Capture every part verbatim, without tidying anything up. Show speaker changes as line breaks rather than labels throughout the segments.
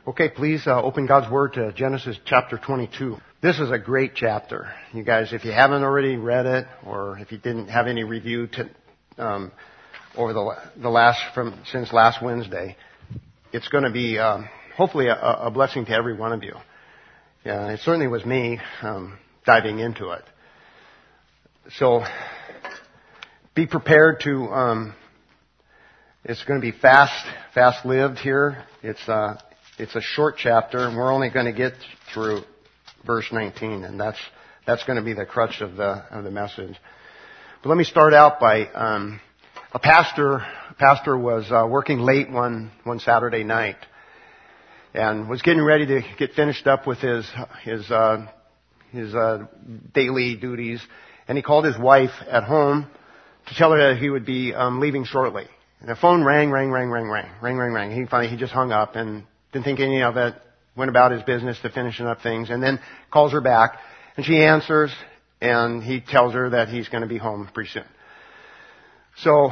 Okay, please uh, open God's Word to Genesis chapter twenty-two. This is a great chapter. You guys, if you haven't already read it, or if you didn't have any review to, um, over the, the last, from, since last Wednesday, it's going to be, um, hopefully a, a blessing to every one of you. Yeah, it certainly was me, um, diving into it. So, be prepared to, um, it's going to be fast, fast-lived here. It's, uh, It's a short chapter, and we're only going to get through verse nineteen, and that's that's going to be the crutch of the of the message. But let me start out by um, a pastor. A pastor was uh, working late one one Saturday night, and was getting ready to get finished up with his his uh, his uh, daily duties, and he called his wife at home to tell her that he would be um, leaving shortly. And the phone rang, rang, rang, rang, rang, rang, rang, rang. He finally he just hung up and didn't think any of it, went about his business to finishing up things, and then calls her back, and she answers, and he tells her that he's going to be home pretty soon. So,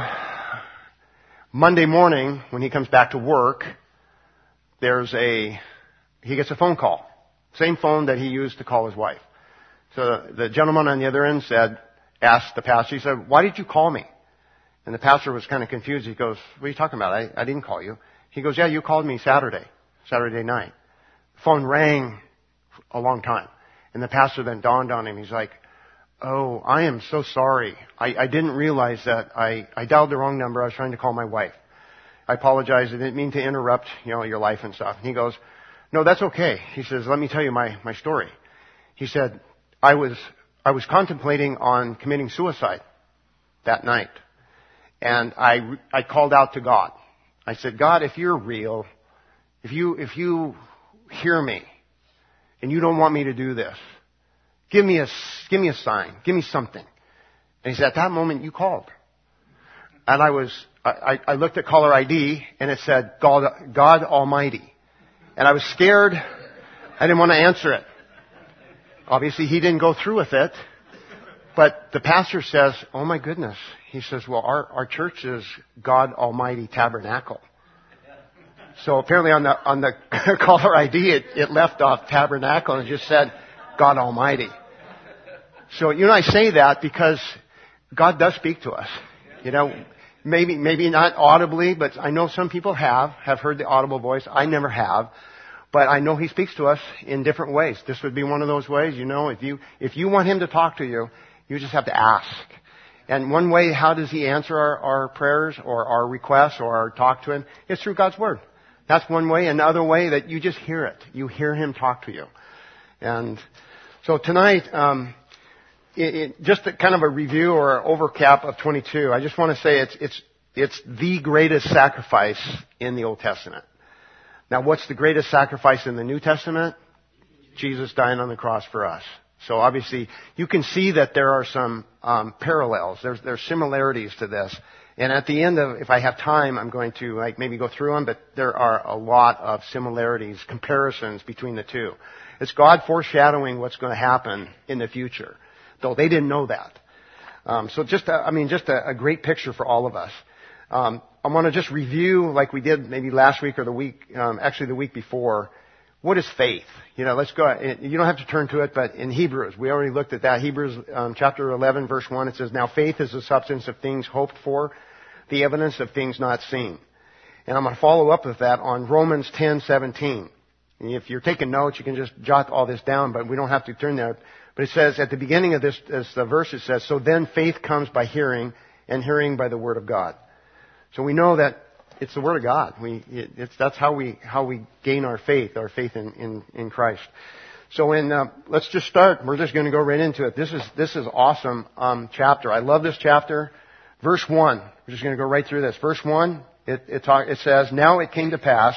Monday morning, when he comes back to work, there's a, he gets a phone call. Same phone that he used to call his wife. So the gentleman on the other end said, asked the pastor, he said, "Why did you call me?" And the pastor was kind of confused. He goes, "What are you talking about? I, I didn't call you." He goes, "Yeah, you called me Saturday. Saturday night." The phone rang a long time. And the pastor then dawned on him. He's like, "Oh, I am so sorry. I, I didn't realize that I, I dialed the wrong number. I was trying to call my wife. I apologize. I didn't mean to interrupt, you know, your life and stuff." And he goes, "No, that's okay." He says, "Let me tell you my, my story." He said, I was, I was contemplating on committing suicide that night. And I, I called out to God. I said, "God, if you're real, If you, if you hear me and you don't want me to do this, give me a, give me a sign, give me something." And he said, "At that moment you called." And I was, I, I looked at caller I D and it said, God, God Almighty. And I was scared. I didn't want to answer it. Obviously he didn't go through with it. But the pastor says, "Oh my goodness." He says, "Well, our, our church is God Almighty Tabernacle." So apparently on the on the caller I D, it, it left off tabernacle and just said God Almighty. So you know I say that because God does speak to us. You know, maybe maybe not audibly, but I know some people have have heard the audible voice. I never have, but I know He speaks to us in different ways. This would be one of those ways. You know, if you if you want Him to talk to you, you just have to ask. And one way, how does He answer our, our prayers or our requests or our talk to Him? It's through God's Word. That's one way. Another way that you just hear it. You hear Him talk to you. And so tonight, um, it, it, just a, kind of a review or overcap of twenty-two. I just want to say it's it's it's the greatest sacrifice in the Old Testament. Now, what's the greatest sacrifice in the New Testament? Jesus dying on the cross for us. So obviously, you can see that there are some um, parallels. There's there's similarities to this. And at the end of, if I have time, I'm going to like maybe go through them, but there are a lot of similarities, comparisons between the two. It's God foreshadowing what's going to happen in the future, though they didn't know that. Um, so just, a, I mean, just a, a great picture for all of us. Um, I want to just review, like we did maybe last week or the week, um, actually the week before. What is faith? You know, let's go. You don't have to turn to it, but in Hebrews, we already looked at that. Hebrews um, chapter eleven, verse one, it says, "Now faith is the substance of things hoped for, the evidence of things not seen." And I'm going to follow up with that on Romans ten seventeen. And if you're taking notes, you can just jot all this down, but we don't have to turn there. But it says at the beginning of this, this the verse, it says, "So then faith comes by hearing, and hearing by the word of God." So we know that it's the Word of God. We, it, it's, that's how we, how we gain our faith, our faith in, in, in Christ. So in, uh, let's just start. We're just going to go right into it. This is, this is awesome, um, chapter. I love this chapter. Verse one. We're just going to go right through this. Verse one, it, it talk, it says, "Now it came to pass,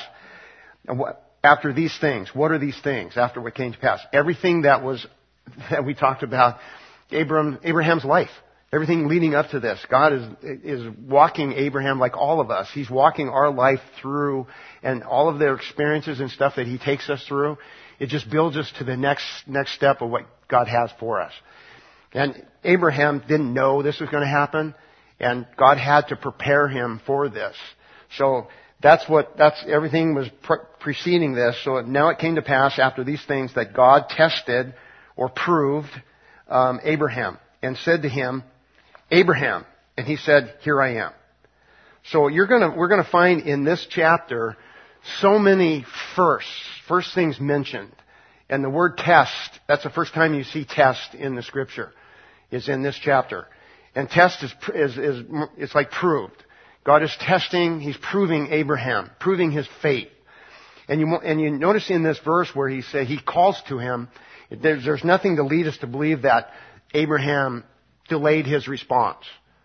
after these things." What are these things after what came to pass? Everything that was, that we talked about, Abraham, Abraham's life. Everything leading up to this. God is, is walking Abraham like all of us. He's walking our life through, and all of their experiences and stuff that He takes us through, it just builds us to the next, next step of what God has for us. And Abraham didn't know this was going to happen, and God had to prepare him for this. So that's what, that's, everything was pre- preceding this. So now it came to pass after these things that God tested or proved um, Abraham and said to him, Abraham. And he said, here I am. So you're gonna, we're gonna find in this chapter so many firsts, first things mentioned. And the word test, that's the first time you see test in the scripture, is in this chapter. And test is, is, is, it's like proved. God is testing, He's proving Abraham, proving his faith. And you, and you notice in this verse where he say, He calls to him, there's, there's nothing to lead us to believe that Abraham delayed his response.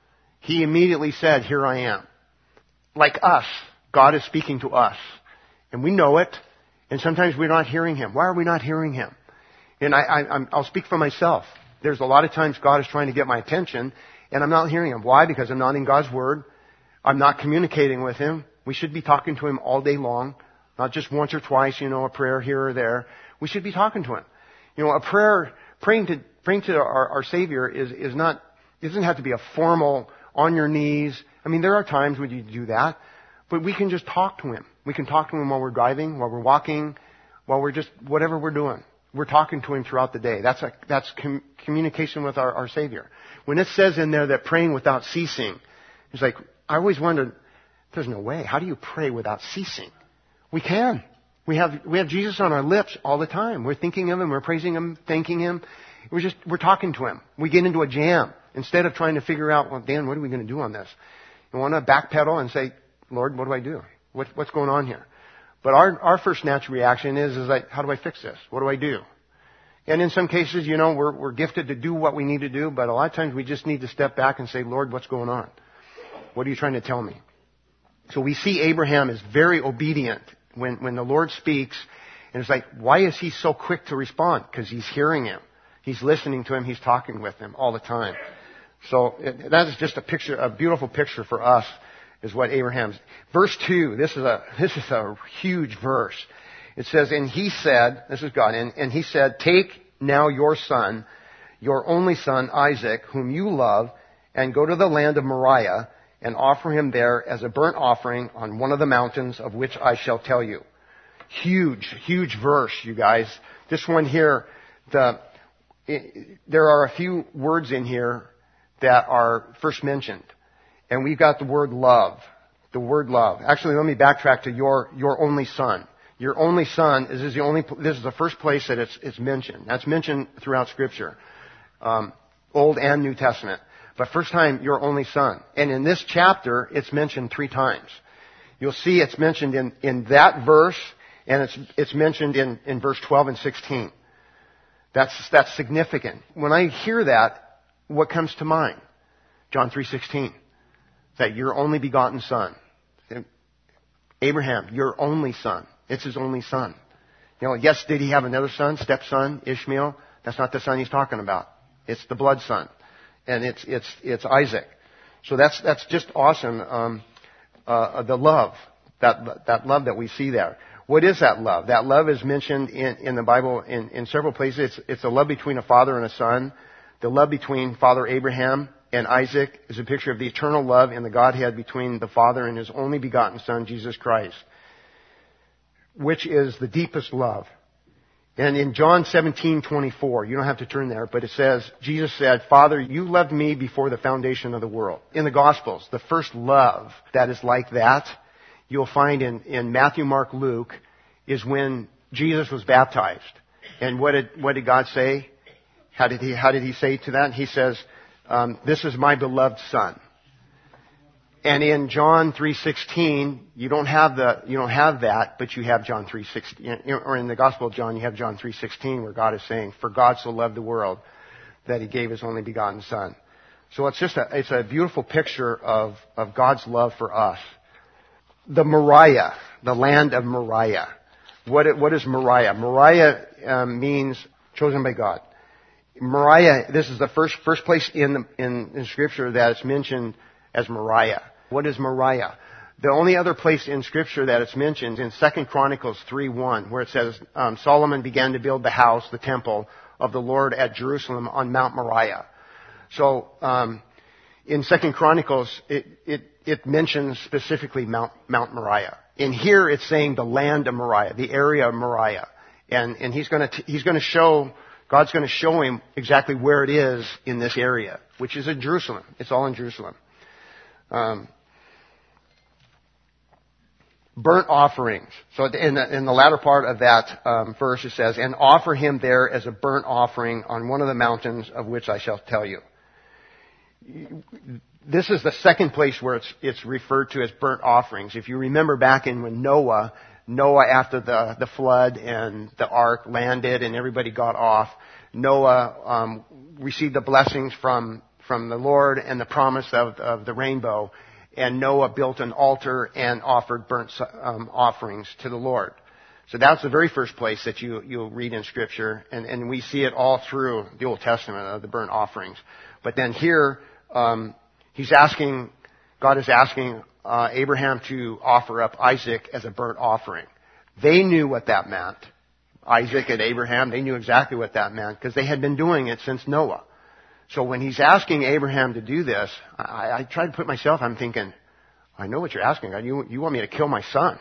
He immediately said, here I am. Like us, God is speaking to us. And we know it. And sometimes we're not hearing Him. Why are we not hearing Him? And I, I, I'm, I'll speak for myself. There's a lot of times God is trying to get my attention, and I'm not hearing Him. Why? Because I'm not in God's Word. I'm not communicating with Him. We should be talking to Him all day long, not just once or twice, you know, a prayer here or there. We should be talking to Him. You know, a prayer, praying to praying to our, our Savior is is not, it doesn't have to be a formal, on your knees. I mean, there are times when you do that, but we can just talk to Him. We can talk to Him while we're driving, while we're walking, while we're just, whatever we're doing. We're talking to Him throughout the day. That's a, that's com- communication with our, our Savior. When it says in there that praying without ceasing, it's like, I always wondered, there's no way. How do you pray without ceasing? We can. We have, we have Jesus on our lips all the time. We're thinking of Him, we're praising Him, thanking Him. We're just, we're talking to Him. We get into a jam. Instead of trying to figure out, well, Dan, what are we going to do on this? You want to backpedal and say, Lord, what do I do? What, what's going on here? But our, our first natural reaction is, is like, how do I fix this? What do I do? And in some cases, you know, we're, we're gifted to do what we need to do, but a lot of times we just need to step back and say, Lord, what's going on? What are you trying to tell me? So we see Abraham is very obedient when, when the Lord speaks, and it's like, why is he so quick to respond? Because he's hearing Him. He's listening to Him. He's talking with Him all the time. So it, that is just a picture, a beautiful picture for us, is what Abraham's. Verse two, this is a, this is a huge verse. It says, and he said, this is God, and, and he said, take now your son, your only son, Isaac, whom you love, and go to the land of Moriah, and offer him there as a burnt offering on one of the mountains of which I shall tell you. Huge, huge verse, you guys. This one here, the, it, there are a few words in here that are first mentioned. And we've got the word love. The word love. Actually, let me backtrack to your, your only son. Your only son is, is the only, this is the first place that it's, it's mentioned. That's mentioned throughout Scripture. Um, Old and New Testament. But first time, your only son. And in this chapter, it's mentioned three times. You'll see it's mentioned in, in that verse, and it's, it's mentioned in, in verse twelve and sixteen. That's, that's significant. When I hear that, what comes to mind? John three sixteen. That your only begotten son. Abraham, your only son. It's his only son. You know, yes, did he have another son, stepson, Ishmael? That's not the son he's talking about. It's the blood son. And it's, it's, it's Isaac. So that's, that's just awesome. Um, uh, the love. That, that love that we see there. What is that love? That love is mentioned in, in the Bible in, in several places. It's, it's a love between a father and a son. The love between Father Abraham and Isaac is a picture of the eternal love in the Godhead between the Father and His only begotten Son, Jesus Christ, which is the deepest love. And in John seventeen twenty-four, you don't have to turn there, but it says, Jesus said, Father, you loved me before the foundation of the world. In the Gospels, the first love that is like that, you'll find in, in Matthew, Mark, Luke, is when Jesus was baptized. And what did, what did God say? How did he, how did he say to that? He says, um, this is my beloved Son. And in John three sixteen, you don't have the, you don't have that, but you have John three sixteen, or in the Gospel of John, you have John three sixteen, where God is saying, for God so loved the world that He gave His only begotten Son. So it's just a, it's a beautiful picture of, of God's love for us. The Moriah, the land of Moriah. What, what is Moriah? Moriah um, means chosen by God. Moriah, this is the first, first place in, the, in, in Scripture that it's mentioned as Moriah. What is Moriah? The only other place in Scripture that it's mentioned is in Second Chronicles three one, where it says, um, Solomon began to build the house, the temple of the Lord at Jerusalem on Mount Moriah. So, um, in Second Chronicles, it, it, it mentions specifically Mount, Mount Moriah. And here it's saying the land of Moriah, the area of Moriah. And, and he's going to, he's going to show, God's going to show him exactly where it is in this area, which is in Jerusalem. It's all in Jerusalem. Um, burnt offerings. So in the, in the latter part of that um, verse it says, and offer him there as a burnt offering on one of the mountains of which I shall tell you. This is the second place where it's, it's referred to as burnt offerings. If you remember back in when Noah, Noah after the, the flood and the ark landed and everybody got off, Noah um, received the blessings from, from the Lord and the promise of, of the rainbow. And Noah built an altar and offered burnt um, offerings to the Lord. So that's the very first place that you, you'll read in Scripture. And, and we see it all through the Old Testament of the burnt offerings. But then here, um, he's asking, God is asking uh, Abraham to offer up Isaac as a burnt offering. They knew what that meant. Isaac and Abraham, they knew exactly what that meant because they had been doing it since Noah. So when he's asking Abraham to do this, I, I try to put myself, I'm thinking, I know what you're asking, God. You, you want me to kill my son.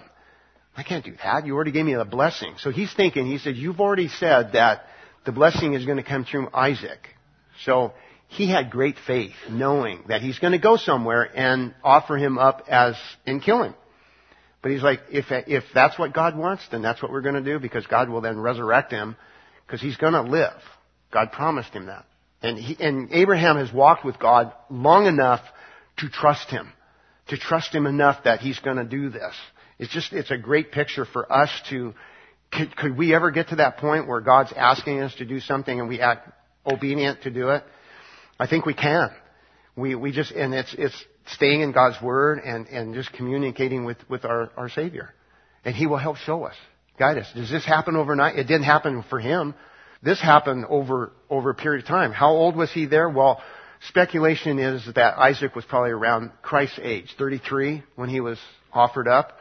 I can't do that. You already gave me the blessing. So he's thinking, he said, you've already said that the blessing is going to come through Isaac. So he had great faith, knowing that he's going to go somewhere and offer him up as, and kill him. But he's like, if, if that's what God wants, then that's what we're going to do, because God will then resurrect him, because he's going to live. God promised him that. And he, and Abraham has walked with God long enough to trust him, to trust him enough that he's going to do this. It's just, it's a great picture for us to, could, could we ever get to that point where God's asking us to do something and we act obedient to do it? I think we can. We, we just, and it's, it's staying in God's Word and, and just communicating with, with our, our Savior. And He will help show us, guide us. Does this happen overnight? It didn't happen for him. This happened over, over a period of time. How old was he there? Well, speculation is that Isaac was probably around Christ's age, thirty-three, when he was offered up.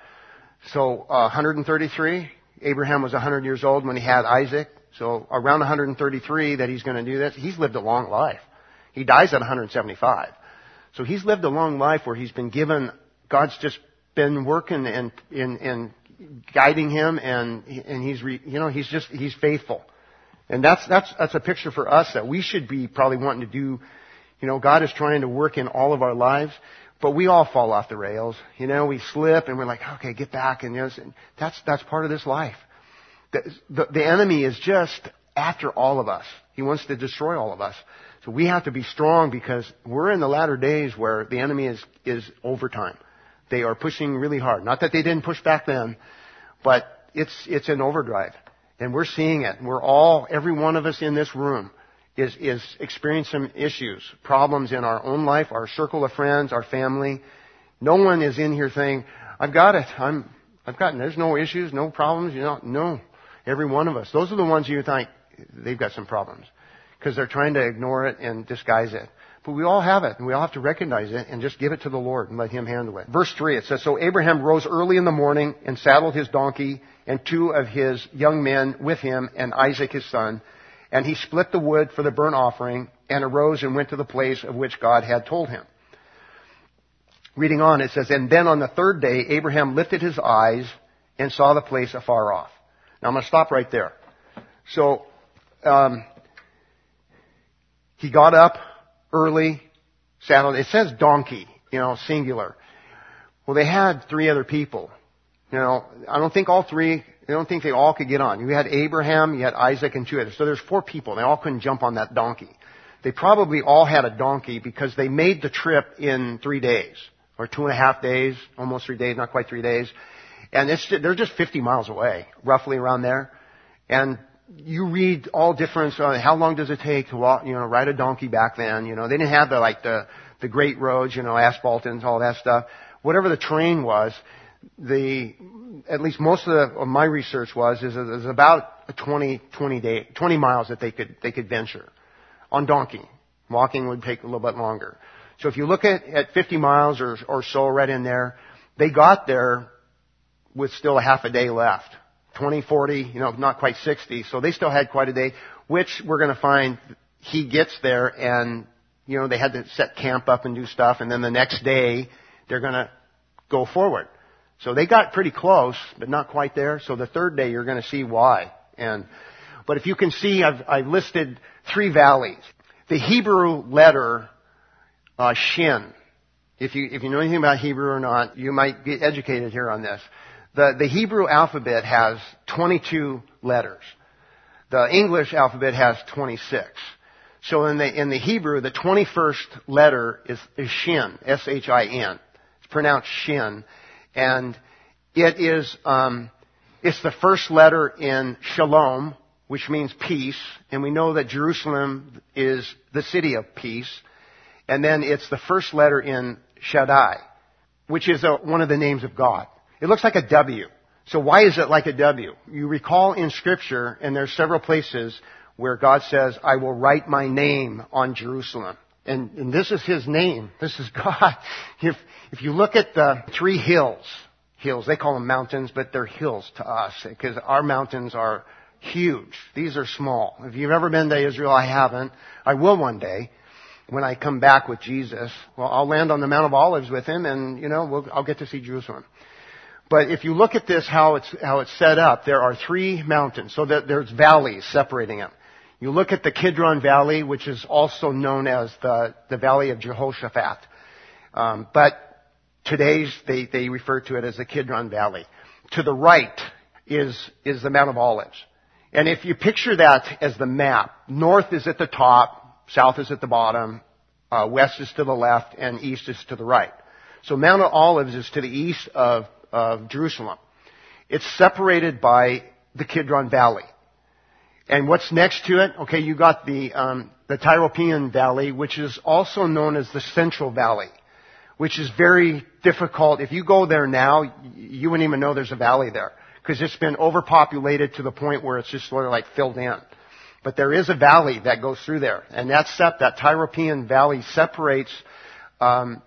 So, uh, one hundred thirty-three. Abraham was one hundred years old when he had Isaac. So around one hundred thirty-three that he's going to do this. He's lived a long life. He dies at one hundred seventy-five. So he's lived a long life where he's been given, God's just been working and, and, and guiding him, and, and he's, re, you know, he's just, he's faithful. And that's, that's, that's a picture for us that we should be probably wanting to do. You know, God is trying to work in all of our lives, but we all fall off the rails. You know, we slip and we're like, okay, get back. And you know, that's, that's part of this life. The, the, the enemy is just after all of us. He wants to destroy all of us. So we have to be strong, because we're in the latter days where the enemy is, is overtime. They are pushing really hard. Not that they didn't push back then, but it's, it's in overdrive. And we're seeing it. We're all, every one of us in this room is, is experiencing issues, problems in our own life, our circle of friends, our family. No one is in here saying, I've got it. I'm, I've gotten, there's no issues, no problems. You know, no. Every one of us. Those are the ones you think they've got some problems, because they're trying to ignore it and disguise it. But we all have it, and we all have to recognize it and just give it to the Lord and let Him handle it. Verse three, it says, so Abraham rose early in the morning and saddled his donkey and two of his young men with him and Isaac his son. And he split the wood for the burnt offering and arose and went to the place of which God had told him. Reading on, it says, and then on the third day, Abraham lifted his eyes and saw the place afar off. Now I'm going to stop right there. So, um, he got up early, saddled. It says donkey, you know, singular. Well, they had three other people. You know, I don't think all three, I don't think they all could get on. You had Abraham, you had Isaac, and two others. So there's four people. They all couldn't jump on that donkey. They probably all had a donkey because they made the trip in three days. Or two and a half days, almost three days, not quite three days. And it's, they're just fifty miles away, roughly around there. And you read all different, uh, how long does it take to walk, you know, ride a donkey back then? You know, they didn't have the, like, the, the great roads, you know, asphalt and all that stuff. Whatever the terrain was, the, at least most of, the, of my research was, is it was about a twenty, twenty day, twenty miles that they could, they could venture on donkey. Walking would take a little bit longer. So if you look at, at fifty miles or, or so right in there, they got there with still a half a day left. twenty, forty, you know, not quite sixty. So they still had quite a day, which we're going to find he gets there and, you know, they had to set camp up and do stuff. And then the next day they're going to go forward. So they got pretty close, but not quite there. So the third day, you're going to see why. And, but if you can see, I've, I've listed three valleys. The Hebrew letter, uh, Shin. If you, if you know anything about Hebrew or not, you might get educated here on this. The, the Hebrew alphabet has twenty-two letters. The English alphabet has twenty-six. So in the, in the Hebrew, the twenty-first letter is, is Shin, S H I N. It's pronounced Shin. And it is, um, it's the first letter in Shalom, which means peace. And we know that Jerusalem is the city of peace. And then it's the first letter in Shaddai, which is a, one of the names of God. It looks like a W. So why is it like a W? You recall in Scripture, and there's several places where God says, I will write my name on Jerusalem. And, and this is His name. This is God. If, if you look at the three hills, hills, they call them mountains, but they're hills to us, because our mountains are huge. These are small. If you've ever been to Israel, I haven't. I will one day. When I come back with Jesus, well, I'll land on the Mount of Olives with Him, and, you know, we'll, I'll get to see Jerusalem. But if you look at this, how it's, how it's set up, there are three mountains. So that there's valleys separating them. You look at the Kidron Valley, which is also known as the, the Valley of Jehoshaphat. Um, but today's, they, they refer to it as the Kidron Valley. To the right is, is the Mount of Olives. And if you picture that as the map, north is at the top, south is at the bottom, uh, west is to the left, and east is to the right. So Mount of Olives is to the east of, of Jerusalem. It's separated by the Kidron Valley. And what's next to it? Okay, you got the, um, the Tyropoeon Valley, which is also known as the Central Valley, which is very difficult. If you go there now, you wouldn't even know there's a valley there, because it's been overpopulated to the point where it's just sort of like filled in. But there is a valley that goes through there, and that sep- that Tyropoeon Valley separates um,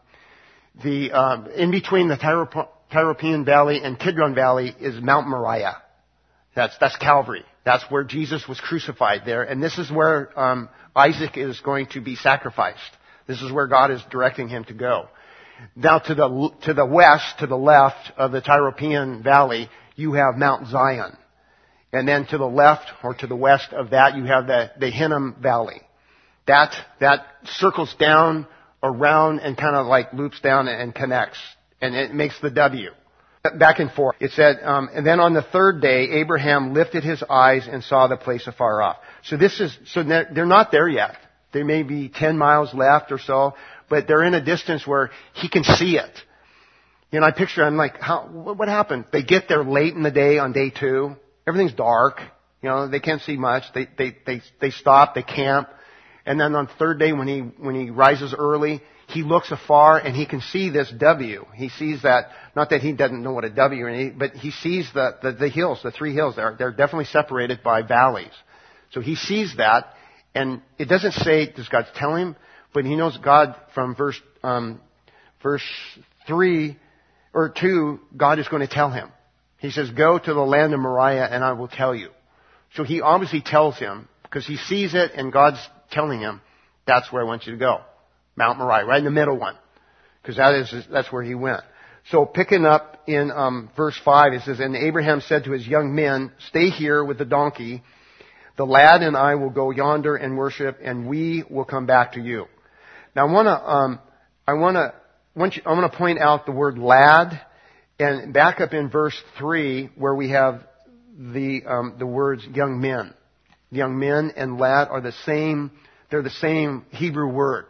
the um, in between the Tyro- Tyropoeon Valley and Kidron Valley is Mount Moriah. That's that's Calvary. That's where Jesus was crucified there, and this is where um, Isaac is going to be sacrificed. This is where God is directing him to go. Now to the to the west, to the left of the Tyropoeon Valley, you have Mount Zion. And then to the left or to the west of that, you have the, the Hinnom Valley. That, that circles down around and kind of like loops down and connects. And it makes the W. Back and forth. It said, um, and then on the third day, Abraham lifted his eyes and saw the place afar off. So this is, so they're, they're not there yet. There may be ten miles left or so, but they're in a distance where he can see it. You know, I picture, I'm like, how, what happened? They get there late in the day on day two. Everything's dark. You know, they can't see much. They, they, they, they stop, they camp. And then on the third day when he, when he rises early, he looks afar and he can see this W. He sees that, not that he doesn't know what a W is, but he sees the, the, the hills, the three hills. They're, they're definitely separated by valleys. So he sees that, and it doesn't say, does God tell him? But he knows God from verse, um, verse three or two, God is going to tell him. He says, go to the land of Moriah and I will tell you. So he obviously tells him because he sees it and God's telling him, that's where I want you to go. Mount Moriah, right in the middle one. Because that is, that's where he went. So picking up in um, verse five, it says, and Abraham said to his young men, stay here with the donkey. The lad and I will go yonder and worship and we will come back to you. Now I want to, um, I want to, I want to point out the word lad. And back up in verse three, where we have the um, the words young men. Young men and lad are the same, they're the same Hebrew word.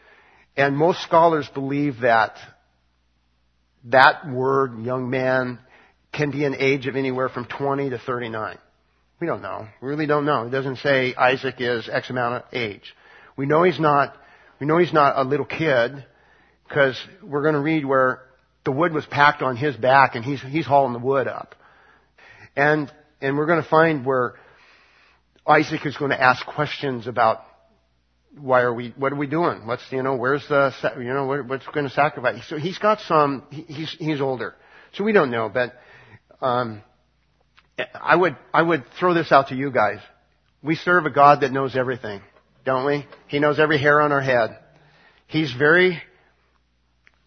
And most scholars believe that that word, young man, can be an age of anywhere from twenty to thirty-nine. We don't know. We really don't know. It doesn't say Isaac is X amount of age. We know he's not, we know he's not a little kid, because we're going to read where the wood was packed on his back and he's, he's hauling the wood up. And, and we're going to find where Isaac is going to ask questions about why are we, what are we doing? What's, you know, where's the, you know, what, what's going to sacrifice? So he's got some, he's, he's older. So we don't know, but, um, I would, I would throw this out to you guys. We serve a God that knows everything, don't we? He knows every hair on our head. He's very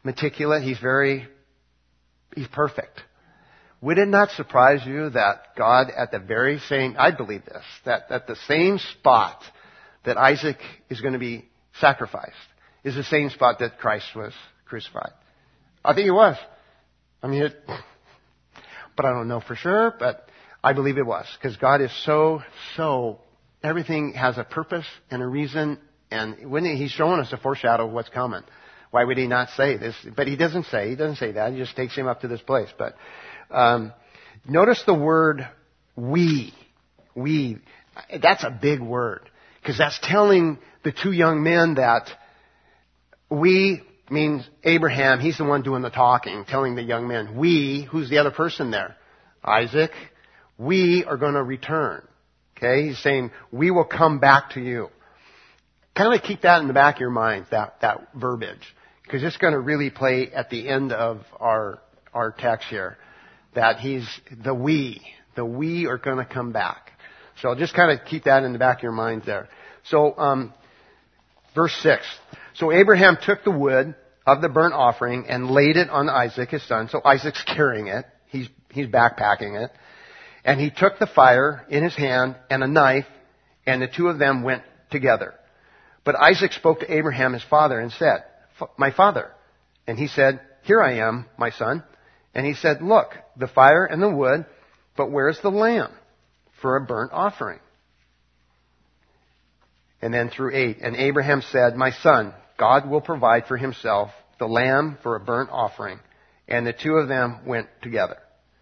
meticulous. He's very, he's perfect. Would it not surprise you that God at the very same, I believe this, that at the same spot that Isaac is going to be sacrificed is the same spot that Christ was crucified? I think it was. I mean, it, but I don't know for sure, but I believe it was. Because God is so, so, everything has a purpose and a reason, and when He's showing us a foreshadow of what's coming. Why would He not say this? But He doesn't say, He doesn't say that. He just takes him up to this place. But um, notice the word we. We. That's a big word. Because that's telling the two young men that we means Abraham. He's the one doing the talking, telling the young men. We, who's the other person there? Isaac. We are going to return. Okay? He's saying, we will come back to you. Kind of keep that in the back of your mind, that, that verbiage. Because it's going to really play at the end of our, our text here. That he's, the we, the we are going to come back. So just kind of keep that in the back of your mind there. So, um, verse six. So Abraham took the wood of the burnt offering and laid it on Isaac, his son. So Isaac's carrying it. He's, he's backpacking it. And he took the fire in his hand and a knife, and the two of them went together. But Isaac spoke to Abraham, his father, and said, my father. And he said, here I am, my son. And he said, look, the fire and the wood, but where's the lamb for a burnt offering? And then through eight, and Abraham said, my son, God will provide for himself the lamb for a burnt offering. And the two of them went together.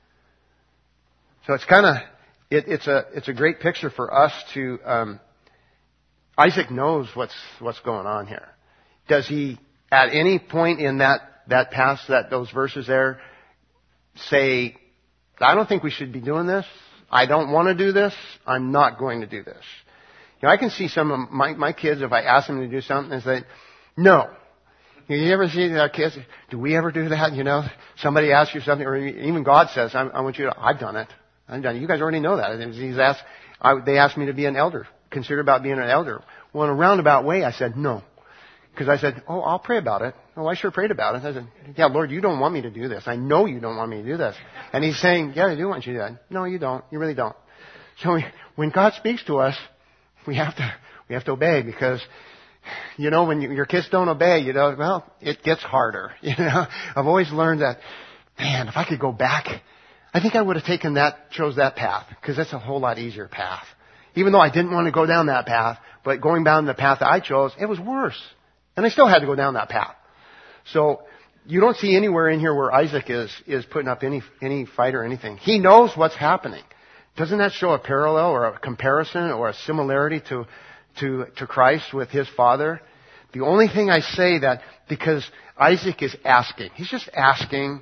So it's kind of, it, it's a, it's a great picture for us to, um, Isaac knows what's, what's going on here. Does he, at any point in that, that past, that, those verses there, say, I don't think we should be doing this. I don't want to do this. I'm not going to do this. You know, I can see some of my, my kids, if I ask them to do something, they say, no. You ever see our kids? Do we ever do that? You know, somebody asks you something, or even God says, I, I want you to, I've done it. I've done it. You guys already know that. He's asked, I, they asked me to be an elder, consider about being an elder. Well, in a roundabout way, I said no. Because I said, oh, I'll pray about it. Oh, I sure prayed about it. I said, yeah, Lord, you don't want me to do this. I know you don't want me to do this. And he's saying, yeah, I do want you to do that. No, you don't. You really don't. So we, when God speaks to us, we have to, we have to obey, because, you know, when you, your kids don't obey, you know, well, it gets harder. You know, I've always learned that, man, if I could go back, I think I would have taken that, chose that path, because that's a whole lot easier path. Even though I didn't want to go down that path, but going down the path that I chose, it was worse. And I still had to go down that path. So you don't see anywhere in here where Isaac is, is putting up any, any fight or anything. He knows what's happening. Doesn't that show a parallel or a comparison or a similarity to, to, to Christ with his father? The only thing I say that, because Isaac is asking, he's just asking,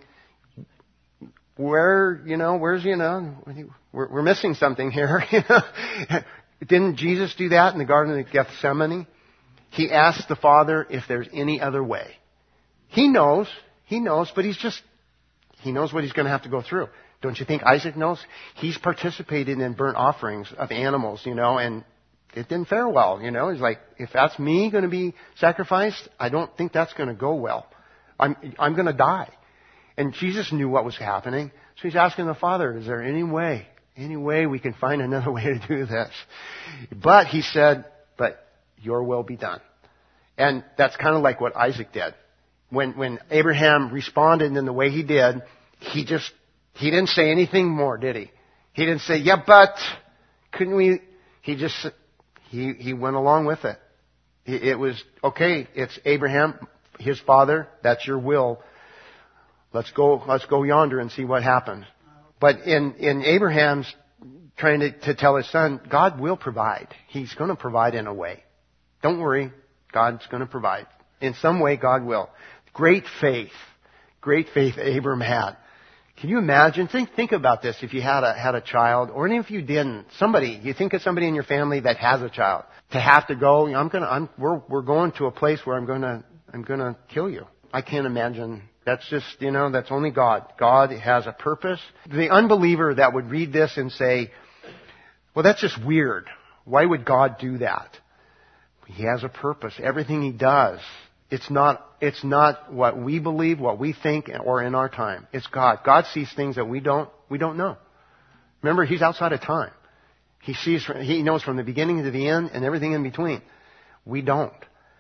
where, you know, where's, you know, we're, we're missing something here. Didn't Jesus do that in the Garden of Gethsemane? He asks the Father if there's any other way. He knows, he knows, but he's just, he knows what he's going to have to go through. Don't you think Isaac knows? He's participated in burnt offerings of animals, you know, and it didn't fare well, you know. He's like, if that's me going to be sacrificed, I don't think that's going to go well. I'm, I'm going to die. And Jesus knew what was happening. So he's asking the Father, is there any way, any way we can find another way to do this? But he said, but your will be done. And that's kind of like what Isaac did. When, when Abraham responded in the way he did, he just, he didn't say anything more, did he? He didn't say, yeah, but couldn't we, he just, he, he went along with it. It was, okay, it's Abraham, his father, that's your will. Let's go, let's go yonder and see what happens. But in, in Abraham's trying to, to tell his son, God will provide. He's going to provide in a way. Don't worry, God's going to provide. In some way, God will. Great faith. Great faith Abram had. Can you imagine? Think, think about this if you had a, had a child, or even if you didn't. Somebody, you think of somebody in your family that has a child. To have to go, I'm gonna, I'm, we're, we're going to a place where I'm gonna, I'm gonna kill you. I can't imagine. That's just, you know, that's only God. God has a purpose. The unbeliever that would read this and say, well, that's just weird. Why would God do that? He has a purpose. Everything he does It's not, it's not what we believe, what we think, or in our time. It's God. God sees things that we don't, we don't know. Remember, He's outside of time. He sees, He knows from the beginning to the end and everything in between. We don't.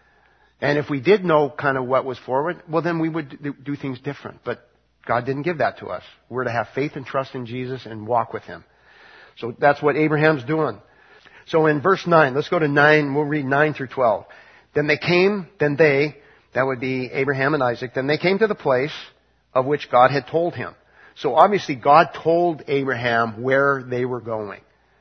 And if we did know kind of what was forward, well then we would do things different. But God didn't give that to us. We're to have faith and trust in Jesus and walk with Him. So that's what Abraham's doing. So in verse nine, let's go to nine, we'll read nine through twelve. Then they came, then they, that would be Abraham and Isaac, then they came to the place of which God had told him. So obviously God told Abraham where they were going.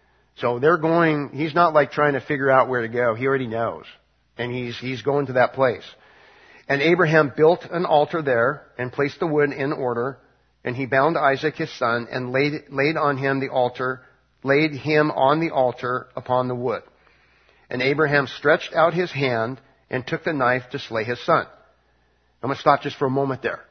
So they're going, he's not like trying to figure out where to go. He already knows. And he's, he's going to that place. And Abraham built an altar there and placed the wood in order. And he bound Isaac his son and laid, laid on him the altar, laid him on the altar upon the wood. And Abraham stretched out his hand and took the knife to slay his son. I'm going to stop just for a moment there.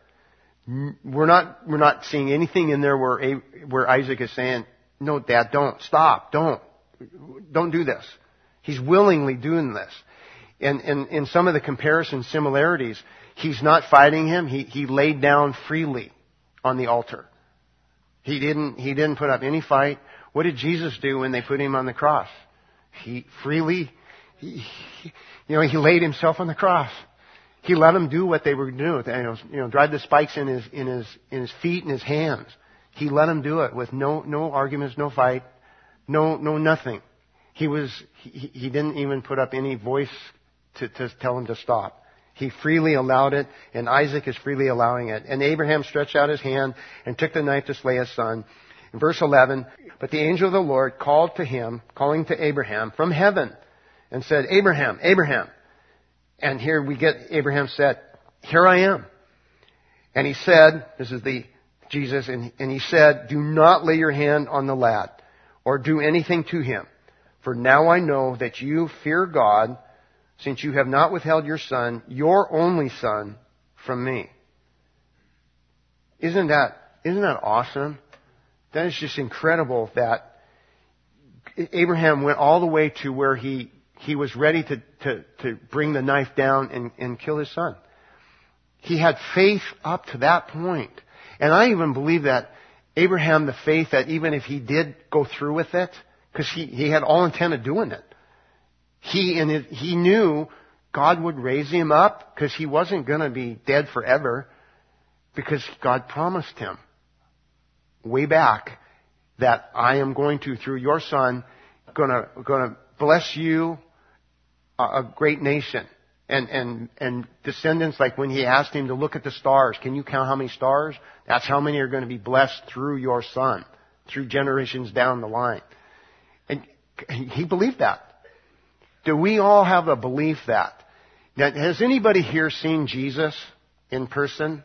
We're not, we're not seeing anything in there where, where Isaac is saying, no, Dad, don't. Stop. Don't. Don't do this. He's willingly doing this. And in some of the comparison similarities, he's not fighting him. He, he laid down freely on the altar. He didn't, he didn't put up any fight. What did Jesus do when they put him on the cross? He freely, he, he, you know, he laid himself on the cross. He let them do what they were doing. You know, you know, drive the spikes in his, in his, in his feet and his hands. He let them do it with no, no arguments, no fight, no, no nothing. He was, he, he didn't even put up any voice to, to tell him to stop. He freely allowed it, and Isaac is freely allowing it. And Abraham stretched out his hand and took the knife to slay his son. In verse eleven, but the angel of the Lord called to him, calling to Abraham from heaven, and said, Abraham, Abraham. And here we get Abraham said, here I am. And he said, this is the Jesus, and, and he said, do not lay your hand on the lad, or do anything to him. For now I know that you fear God, since you have not withheld your son, your only son, from me. Isn't that, isn't that awesome? That is just incredible that Abraham went all the way to where he, he was ready to, to, to bring the knife down and, and kill his son. He had faith up to that point. And I even believe that Abraham, the faith that even if he did go through with it, because he, he had all intent of doing it, he and it, he knew God would raise him up because he wasn't going to be dead forever, because God promised him way back that I am going to, through your son, going to, going to bless you, a, a great nation. And, and, and descendants, like when he asked him to look at the stars, can you count how many stars? That's how many are going to be blessed through your son, through generations down the line. And he believed that. Do we all have a belief that? Now, has anybody here seen Jesus in person?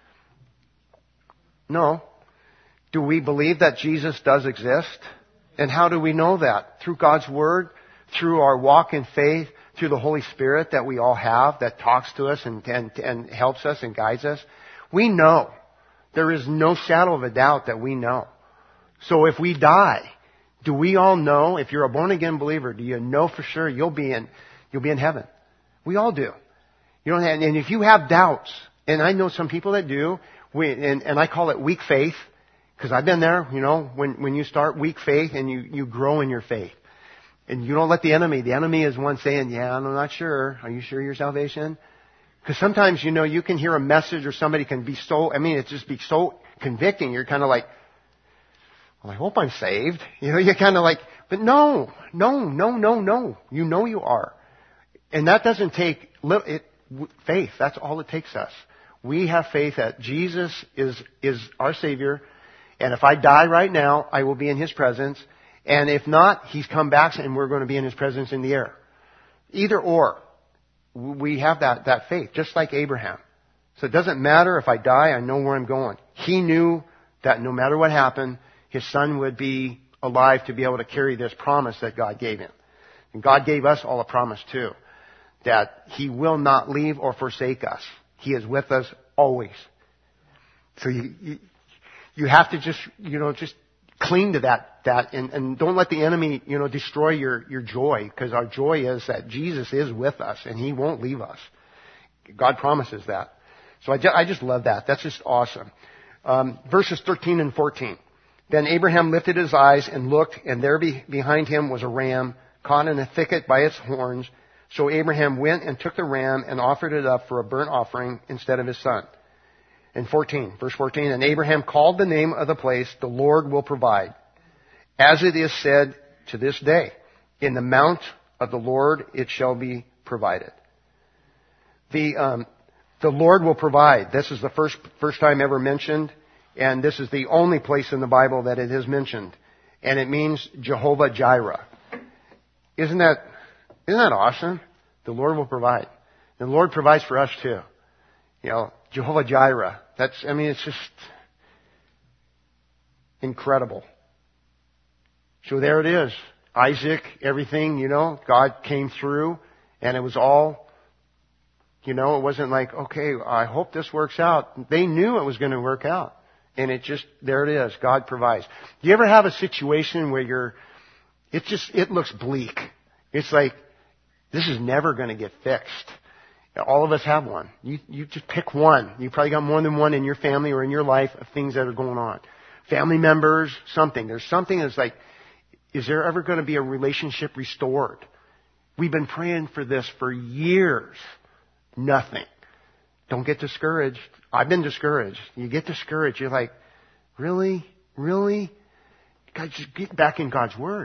No. Do we believe that Jesus does exist? And how do we know that? Through God's Word, through our walk in faith, through the Holy Spirit that we all have that talks to us and, and, and helps us and guides us. We know. There is no shadow of a doubt that we know. So if we die, do we all know, if you're a born again believer, do you know for sure you'll be in, you'll be in heaven? We all do. You don't have, and if you have doubts, and I know some people that do, we, and, and I call it weak faith, because I've been there, you know, when, when you start weak faith and you, you grow in your faith. And you don't let the enemy, the enemy is one saying, yeah, I'm not sure. Are you sure your salvation? Because sometimes, you know, you can hear a message or somebody can be so, I mean, it just be so convicting. You're kind of like, well, I hope I'm saved. You know, you're kind of like, but no, no, no, no, no. You know you are. And that doesn't take it, faith. That's all it takes us. We have faith that Jesus is, is our Savior. And if I die right now, I will be in His presence. And if not, He's come back and we're going to be in His presence in the air. Either or. We have that, that faith, just like Abraham. So it doesn't matter if I die, I know where I'm going. He knew that no matter what happened, his son would be alive to be able to carry this promise that God gave him. And God gave us all a promise too, that He will not leave or forsake us. He is with us always. So you, you, you have to just, you know, just cling to that, that, and, and don't let the enemy, you know, destroy your, your joy, because our joy is that Jesus is with us and He won't leave us. God promises that. So I, ju- I just love that. That's just awesome. Um, verses thirteen and fourteen. Then Abraham lifted his eyes and looked, and there be- behind him was a ram caught in a thicket by its horns. So Abraham went and took the ram and offered it up for a burnt offering instead of his son. And fourteen, verse fourteen, and Abraham called the name of the place, the Lord will provide. As it is said to this day, in the mount of the Lord it shall be provided. The, um, the Lord will provide. This is the first, first time ever mentioned, and this is the only place in the Bible that it is mentioned. And it means Jehovah Jireh. Isn't that, isn't that awesome? The Lord will provide. The Lord provides for us too. You know, Jehovah Jireh. That's, I mean, it's just incredible. So there it is. Isaac, everything, you know, God came through, and it was all, you know, it wasn't like, okay, I hope this works out. They knew it was going to work out. And it just, there it is. God provides. Do you ever have a situation where you're, it just, it looks bleak. It's like, this is never going to get fixed. All of us have one. You, you just pick one. You probably got more than one in your family or in your life of things that are going on. Family members, something. There's something that's like, is there ever going to be a relationship restored? We've been praying for this for years. Nothing. Don't get discouraged. I've been discouraged. You get discouraged. You're like, really? Really? God, just get back in God's Word.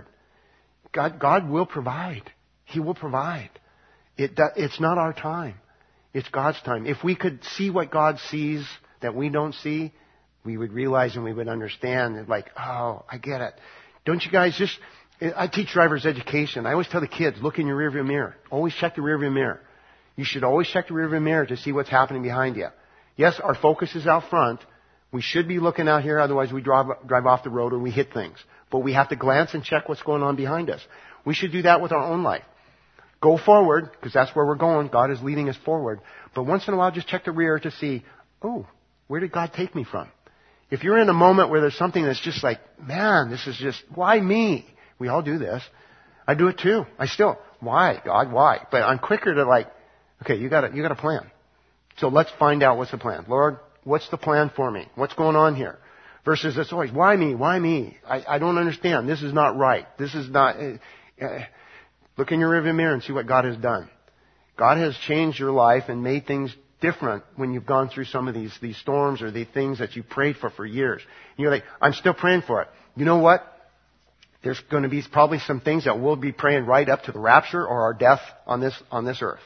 God, God will provide. He will provide. It, it's not our time. It's God's time. If we could see what God sees that we don't see, we would realize and we would understand. Like, oh, I get it. Don't you guys just, I teach driver's education. I always tell the kids, look in your rearview mirror. Always check the rearview mirror. You should always check the rearview mirror to see what's happening behind you. Yes, our focus is out front. We should be looking out here, otherwise we drive, drive off the road or we hit things. But we have to glance and check what's going on behind us. We should do that with our own life. Go forward, because that's where we're going. God is leading us forward. But once in a while, just check the rear to see, oh, where did God take me from? If you're in a moment where there's something that's just like, man, this is just, why me? We all do this. I do it too. I still, why, God, why? But I'm quicker to like, okay, you got a, you got a plan. So let's find out what's the plan. Lord, what's the plan for me? What's going on here? Versus it's always, why me? Why me? I, I don't understand. This is not right. This is not, uh, uh, look in your rearview mirror and see what God has done. God has changed your life and made things different when you've gone through some of these, these storms or the things that you prayed for for years. And you're like, I'm still praying for it. You know what? There's going to be probably some things that we'll be praying right up to the rapture or our death on this, on this earth.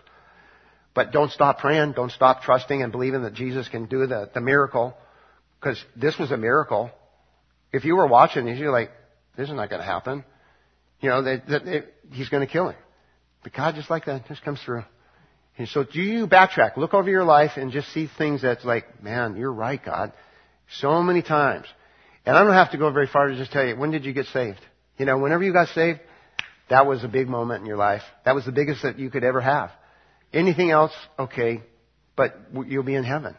But don't stop praying. Don't stop trusting and believing that Jesus can do the, the miracle. Because this was a miracle. If you were watching this, you're like, this is not going to happen. You know, that, that it, he's going to kill him. But God, just like that, just comes through. And so do you backtrack? Look over your life and just see things that's like, man, you're right, God. So many times. And I don't have to go very far to just tell you, when did you get saved? You know, whenever you got saved, that was a big moment in your life. That was the biggest that you could ever have. Anything else, okay, but you'll be in heaven.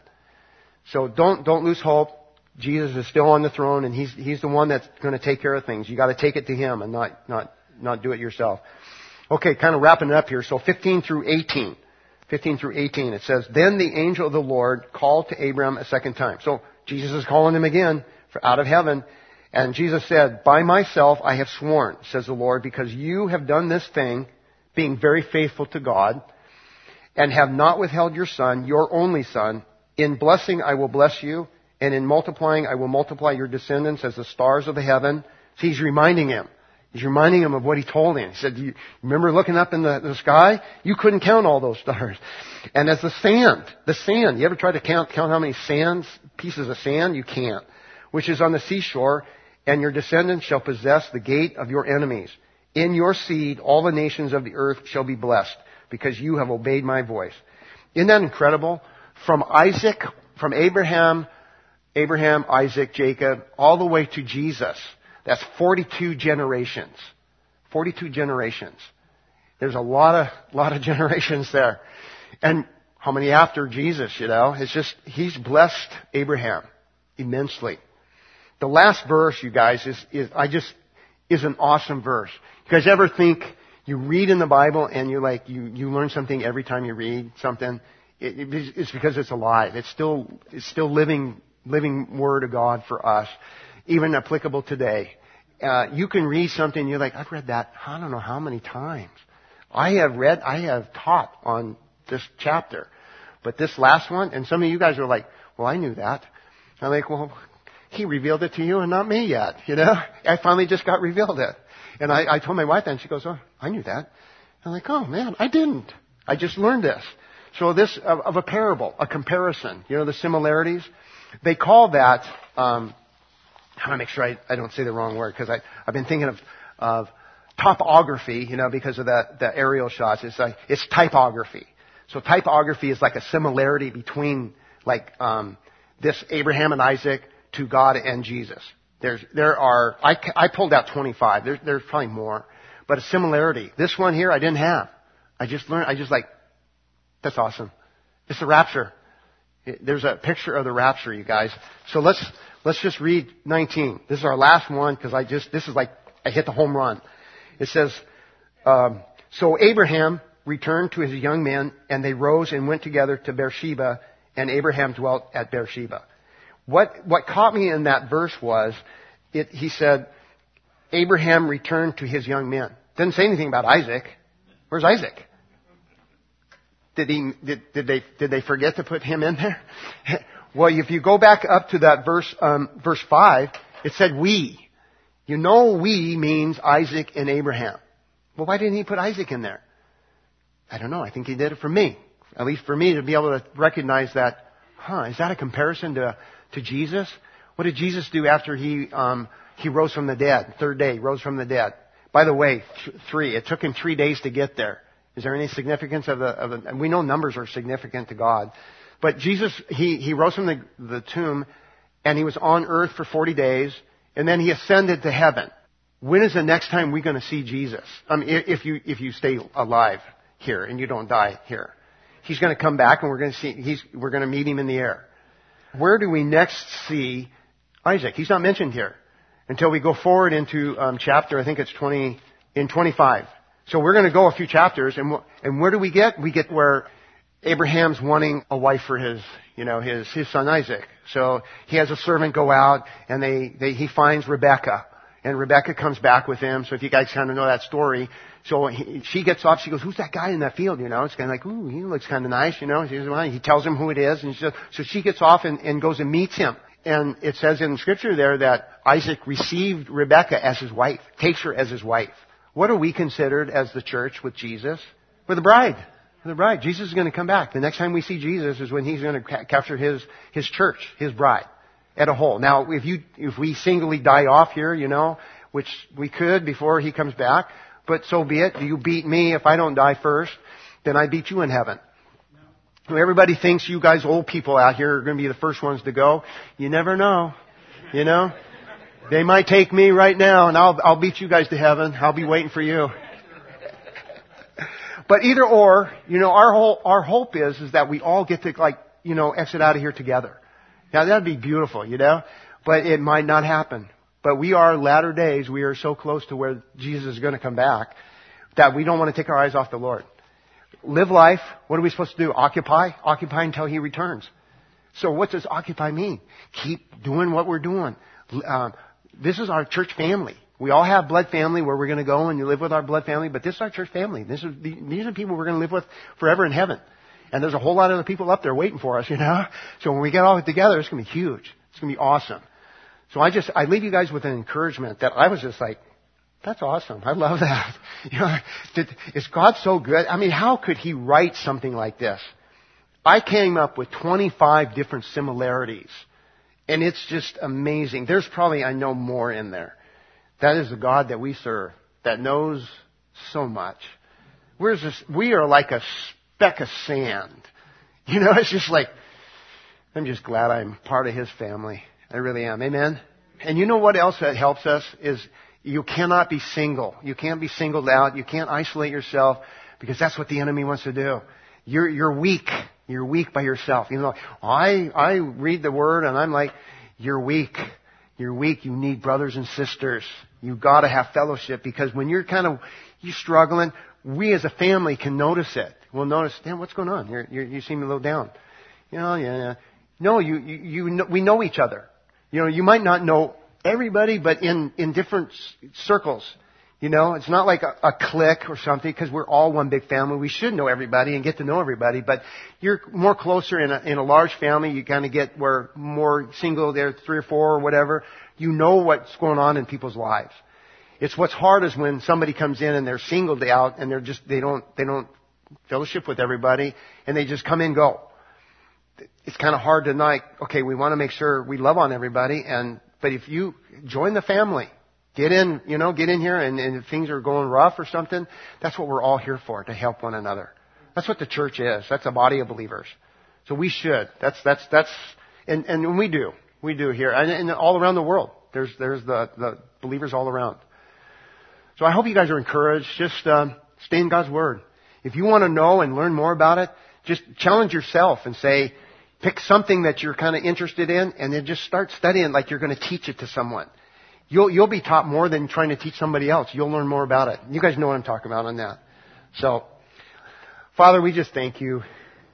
So don't, don't lose hope. Jesus is still on the throne and he's, he's the one that's going to take care of things. You got to take it to him and not, not, not do it yourself. Okay, kind of wrapping it up here. So fifteen through eighteen. fifteen through eighteen, it says, Then the angel of the Lord called to Abram a second time. So Jesus is calling him again for out of heaven. And Jesus said, By myself I have sworn, says the Lord, because you have done this thing, being very faithful to God, and have not withheld your son, your only son. In blessing I will bless you, and in multiplying I will multiply your descendants as the stars of the heaven. So he's reminding him. He's reminding him of what he told him. He said, you remember looking up in the, the sky? You couldn't count all those stars. And as the sand, the sand, you ever try to count, count how many sands, pieces of sand? You can't. Which is on the seashore, and your descendants shall possess the gate of your enemies. In your seed all the nations of the earth shall be blessed, because you have obeyed my voice. Isn't that incredible? From Isaac, from Abraham, Abraham, Isaac, Jacob, all the way to Jesus. That's forty-two generations. forty-two generations. There's a lot of, lot of generations there. And how many after Jesus, you know? It's just, he's blessed Abraham immensely. The last verse, you guys, is, is, I just, is an awesome verse. You guys ever think you read in the Bible and you're like, you, you learn something every time you read something? it, it, it's because it's alive. It's still, it's still living, living Word of God for us, even applicable today. Uh, you can read something and you're like, I've read that I don't know how many times. I have read, I have taught on this chapter. But this last one, and some of you guys are like, well, I knew that. I'm like, well, He revealed it to you and not me yet, you know? I finally just got revealed it. And I, I told my wife that, and she goes, oh, I knew that. I'm like, oh man, I didn't. I just learned this. So this, of, of a parable, a comparison, you know, the similarities. They call that, um, I want to make sure I, I don't say the wrong word, because I, I've been thinking of, of topography, you know, because of the, the aerial shots. It's like, it's typography. So typography is like a similarity between, like, um, this Abraham and Isaac to God and Jesus. There's, there are, I, I pulled out twenty-five. There's, there's probably more. But a similarity. This one here I didn't have. I just learned, I just like, that's awesome. It's the rapture. There's a picture of the rapture, you guys. So let's, let's just read nineteen. This is our last one, because I just, this is like, I hit the home run. It says, um, so Abraham returned to his young men, and they rose and went together to Beersheba, and Abraham dwelt at Beersheba. What, what caught me in that verse was, it, he said, Abraham returned to his young men. Didn't say anything about Isaac. Where's Isaac? Did he, did, did they, did they forget to put him in there? Well, if you go back up to that verse, um, verse five, it said we. You know we means Isaac and Abraham. Well, why didn't he put Isaac in there? I don't know. I think he did it for me. At least for me to be able to recognize that, huh, is that a comparison to, to Jesus? What did Jesus do after he, um, he rose from the dead? Third day, rose from the dead. By the way, th- three. It took him three days to get there. Is there any significance of the, of the, and we know numbers are significant to God. But Jesus, he, he rose from the, the tomb, and he was on earth for forty days, and then he ascended to heaven. When is the next time we're going to see Jesus? I mean, if you, if you stay alive here and you don't die here. He's going to come back and we're going to see, he's, we're going to meet him in the air. Where do we next see Isaac? He's not mentioned here until we go forward into, um, chapter, I think it's twenty, in twenty-five. So we're going to go a few chapters, and and where do we get? We get where Abraham's wanting a wife for his, you know, his his son Isaac. So he has a servant go out, and they, they he finds Rebekah, and Rebekah comes back with him. So if you guys kind of know that story, so he, she gets off. She goes, "Who's that guy in that field?" You know, it's kind of like, "Ooh, he looks kind of nice." You know, he tells him who it is, and she says, so she gets off and, and goes and meets him. And it says in Scripture there that Isaac received Rebekah as his wife, takes her as his wife. What are we considered as the church with Jesus? We're the bride. We're the bride. Jesus is going to come back. The next time we see Jesus is when he's going to ca- capture his, his church, his bride, at a whole. Now, if you, if we singly die off here, you know, which we could before he comes back, but so be it. You beat me. If I don't die first, then I beat you in heaven. No. Everybody thinks you guys old people out here are going to be the first ones to go. You never know. You know? They might take me right now, and I'll, I'll beat you guys to heaven. I'll be waiting for you. But either or, you know, our whole, our hope is, is that we all get to, like, you know, exit out of here together. Now that'd be beautiful, you know? But it might not happen. But we are latter days, we are so close to where Jesus is going to come back that we don't want to take our eyes off the Lord. Live life. What are we supposed to do? Occupy? Occupy until He returns. So what does occupy mean? Keep doing what we're doing. Uh, This is our church family. We all have blood family where we're going to go and you live with our blood family, but this is our church family. This is, these are people we're going to live with forever in heaven. And there's a whole lot of other people up there waiting for us, you know. So when we get all together, it's going to be huge. It's going to be awesome. So I just, I leave you guys with an encouragement that I was just like, that's awesome. I love that. You know, is God so good? I mean, how could He write something like this? I came up with twenty-five different similarities. And it's just amazing. There's probably, I know, more in there. That is the God that we serve, that knows so much. We're just, we are like a speck of sand. You know, it's just like, I'm just glad I'm part of His family. I really am. Amen? And you know what else that helps us is you cannot be single. You can't be singled out. You can't isolate yourself because that's what the enemy wants to do. You're, you're weak. You're weak by yourself. You know, I, I read the Word and I'm like, you're weak. You're weak. You need brothers and sisters. You gotta have fellowship because when you're kind of, you're struggling, we as a family can notice it. will notice, damn, what's going on? You're, you're, you seem a little down. You know, yeah, yeah. No, you, you, you know, we know each other. You know, you might not know everybody, but in, in different circles. You know, it's not like a, a clique or something, because we're all one big family. We should know everybody and get to know everybody, but you're more closer in a, in a large family. You kind of get where more single, there three or four or whatever. You know what's going on in people's lives. It's what's hard is when somebody comes in and they're singled out and they're just, they don't, they don't fellowship with everybody and they just come and go. It's kind of hard to like, okay, we want to make sure we love on everybody, and, but if you join the family, get in, you know, get in here, and, and if things are going rough or something, that's what we're all here for, to help one another. That's what the church is. That's a body of believers. So we should. That's, that's, that's, and, and we do. We do here. And, and all around the world. There's, there's the, the believers all around. So I hope you guys are encouraged. Just, um, stay in God's Word. If you want to know and learn more about it, just challenge yourself and say, pick something that you're kind of interested in, and then just start studying like you're going to teach it to someone. You'll, you'll be taught more than trying to teach somebody else. You'll learn more about it. You guys know what I'm talking about on that. So, Father, we just thank you.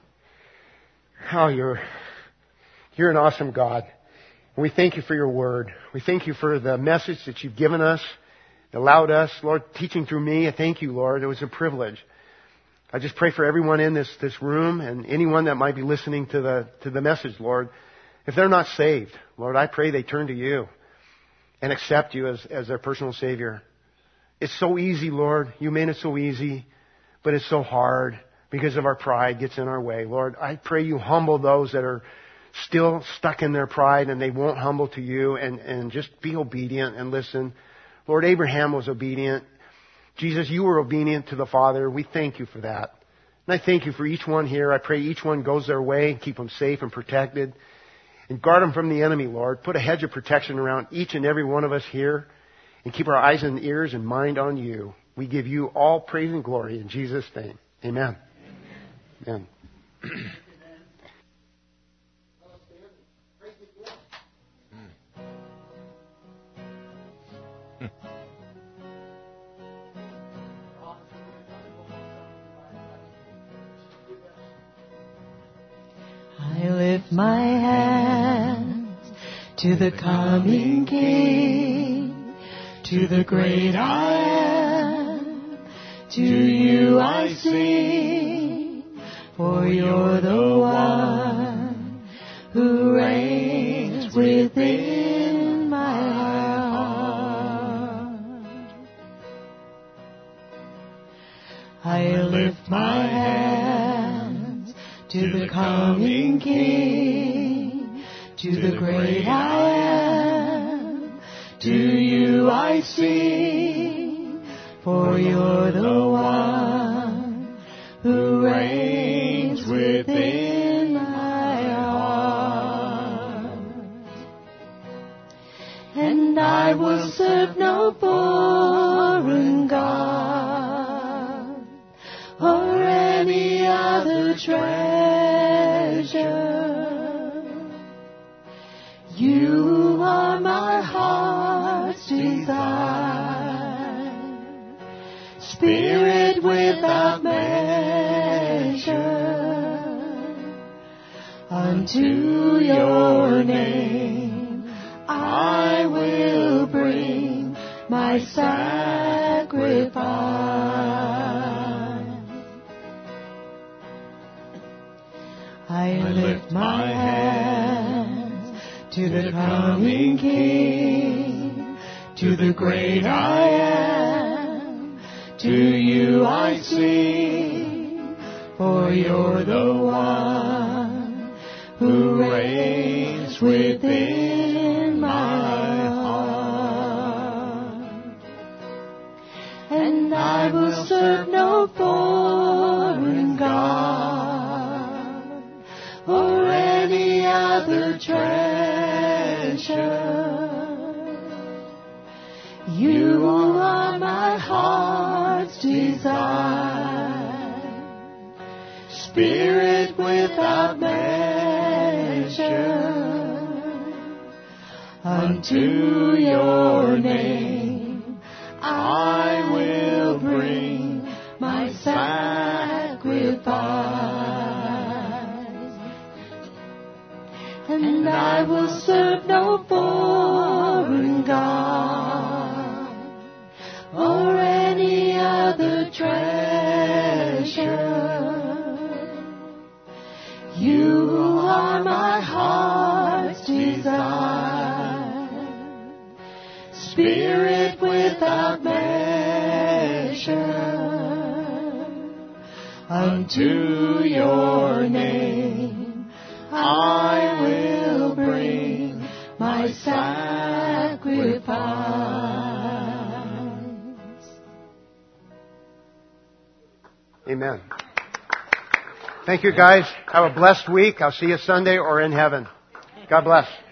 Oh, you're, you're an awesome God. And we thank you for your word. We thank you for the message that you've given us, allowed us, Lord, teaching through me. I thank you, Lord. It was a privilege. I just pray for everyone in this, this room and anyone that might be listening to the, to the message, Lord. If they're not saved, Lord, I pray they turn to you and accept you as, as their personal Savior. It's so easy, Lord. You made it so easy, but it's so hard because of our pride gets in our way. Lord, I pray you humble those that are still stuck in their pride and they won't humble to you, and, and just be obedient and listen. Lord, Abraham was obedient. Jesus, you were obedient to the Father. We thank you for that. And I thank you for each one here. I pray each one goes their way and keep them safe and protected. And guard them from the enemy, Lord. Put a hedge of protection around each and every one of us here. And keep our eyes and ears and mind on you. We give you all praise and glory in Jesus' name. Amen. Amen. Amen.
I lift my hands to the coming King, to the great I am. To you I sing, for you're the one who reigns within my heart. I lift my hands to the coming King, to the great I am. To you I sing, for you're the one who reigns within my heart. And I will serve no foreign god or any other treasure. You are my heart's desire, Spirit without measure. Unto your name I will bring my sacrifice. I lift my hands to the coming King, to the great I am. To you I sing, for you're the one who reigns within my heart. And I will serve no foreign god or any other treasure. You are my heart's desire, Spirit without measure. Unto your name I will bring my sacrifice. I will serve no foreign God or any other treasure. You are my heart's desire, Spirit without measure. Unto your name I will bring my sacrifice.
Amen. Thank you, guys. Have a blessed week. I'll see you Sunday or in heaven. God bless.